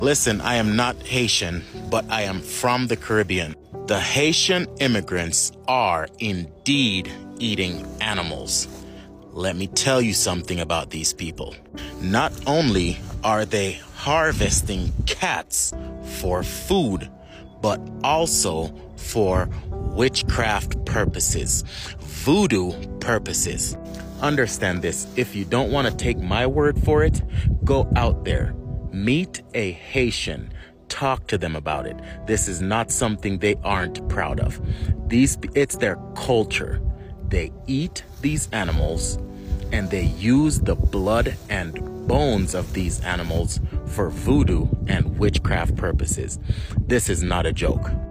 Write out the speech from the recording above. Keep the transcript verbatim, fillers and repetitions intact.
Listen, I am not Haitian, but I am from the Caribbean. The Haitian immigrants are indeed eating animals. Let me tell you something about these people. Not only are they harvesting cats for food, but also for witchcraft purposes, voodoo purposes. Understand this. If you don't want to take my word for it, go out there. Meet a Haitian. Talk to them about it. This is not something they aren't proud of. These, it's their culture. They eat these animals and they use the blood and bones of these animals for voodoo and witchcraft purposes. This is not a joke.